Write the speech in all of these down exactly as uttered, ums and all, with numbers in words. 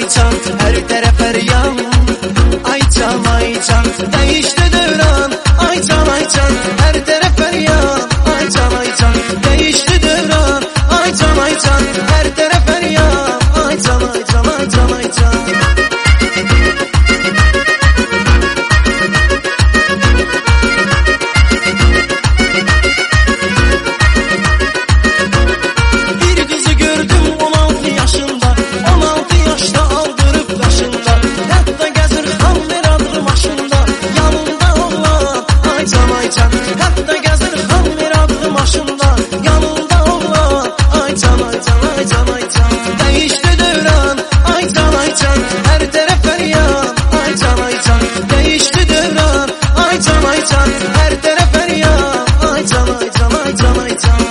can, her tərəf hər yan. Ay can, ay can, dəyişdi dövran. Ay can, ay can, her tərəf hər yan. Ay can, ay can, dəyişdi dövran. Ay can, ay can, her tərəf hər yan. Ay can, ay can, ay can, ay can. Hətta gəzir xan miradı maşında, yanında oğlan. Ay can, ay can, ay can, ay can, dəyişdi dövran. Ay can, ay can, hər tərəf hər yan. Ay can, ay can, dəyişdi dövran. Ay can, ay can, hər tərəf hər yan. Ay can, ay can, ay can, ay can.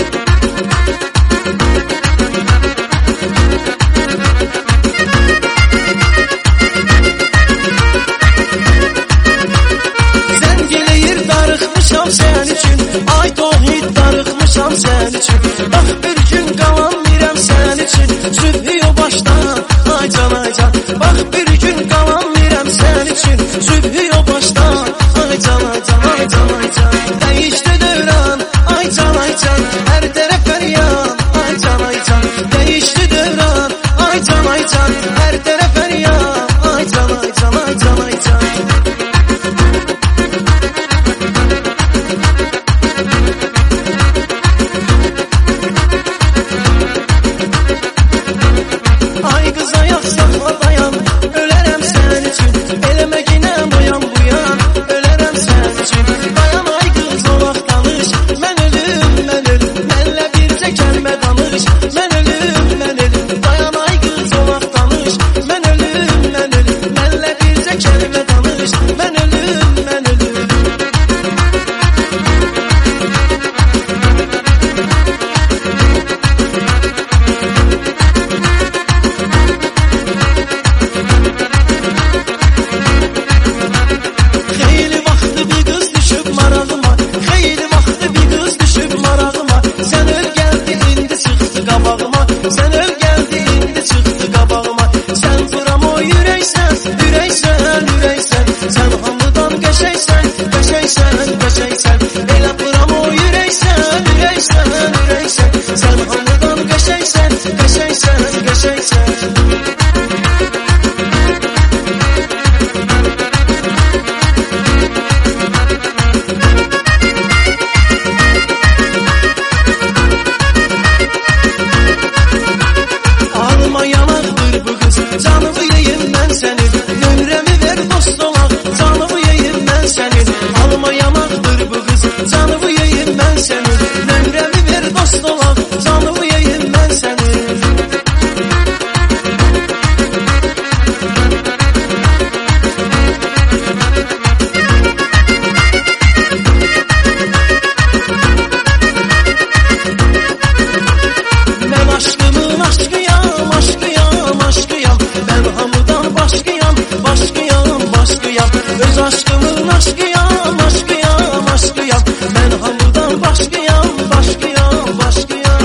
Darıxmışam sən üçün, ay tohid darıxmışam sən üçün. Bax bir gün qalan mirəm sən üçün, sübhü o başdan. Ay can, ay can, bax bir gün qalan mirəm sən üçün, sübhü o başdan. Ay can, ay can, ay can, ay can, dəyişdi dövran. Ay can, ay can, hər tərəf hər yan. Ay can, ay can, dəyişdi dövran. Ay can, ay can, hər tərəf hər yan. Ay can, ay can, ay can, ay can. Sen öl geldi indi çıktı qabağıma. Sen vuram o yürəksən, ürəksən, ürəksən. Sen hamıdan qəşəksən, qəşəksən, qəşəksən. Elə vuram o yürəksən, ürəksən, ürəksən. Sen hamıdan qəşəksən, qəşəksən, qəşəksən. Canımı yeyim mən sənin, nömrəmi ver dost olaq. Canımı yeyim mən sənin, alma yanaqdır bu qız. Canımı yeyim mən sənin, nömrəmi ver dost olaq. Canımı yeyim mən sənin. Mən aşkımın aşkıyam, aşkıyam, aşkıyam. Ben hamıdan başqıyam, başqıyam, başqıyam. Öz aşkımın aşkıyam, aşkıyam, aşkıyam. Ben hamıdan başqıyam, başqıyam, başqıyam.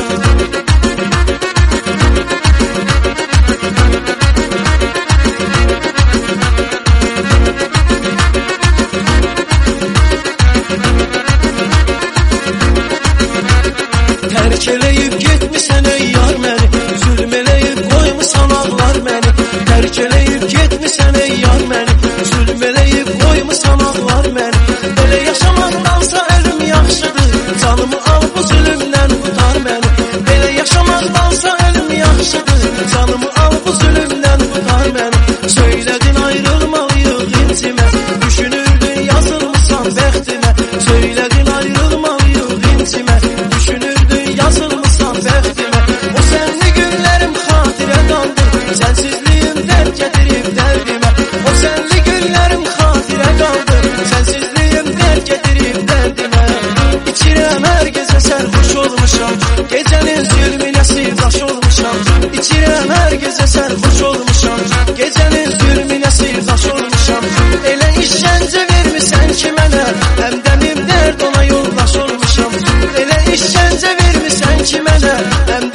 Tərk eləyib getmisən ey yar məni, zülm eləyib qoymusan ağlar məni. Tərk eləyib getmisən ey yar məni, zülm eləyib qoymusan ağlar məni. Belə yaşamaqdansa ölüm yaxşıdır, canımı al bu zülümdən qutar məni. Belə yaşamaqdansa ölüm yaxşıdır, canımı al bu zülümdən qutar məni. Söylədin ayrılmalıyıq incimə, düşünürdün yazılmısan bəxtimə. Söylədin ayrılmalıyıq incimə, düşünürdün yazılmısan bəxtimə. O sənli günlərim xatirə qaldı, sənsizliyin dərd gətirib dərdimə. O sənli günlərim xatirə qaldı, sənsizliyin dərd gətirib dərdimə. İçirəm hər gecə sərxoş olmuşam, gecənin zülmünə sirdaş olmuşam. İçirəm hər gecə sərxoş olmuşam, gecənin zülmünə sirdaş olmuşam. Elə işgəncə vermisən ki mənə, həmdəmim dərd ona yoldaş olmuşam. Elə işgəncə vermisən ki mənə, həmdəmim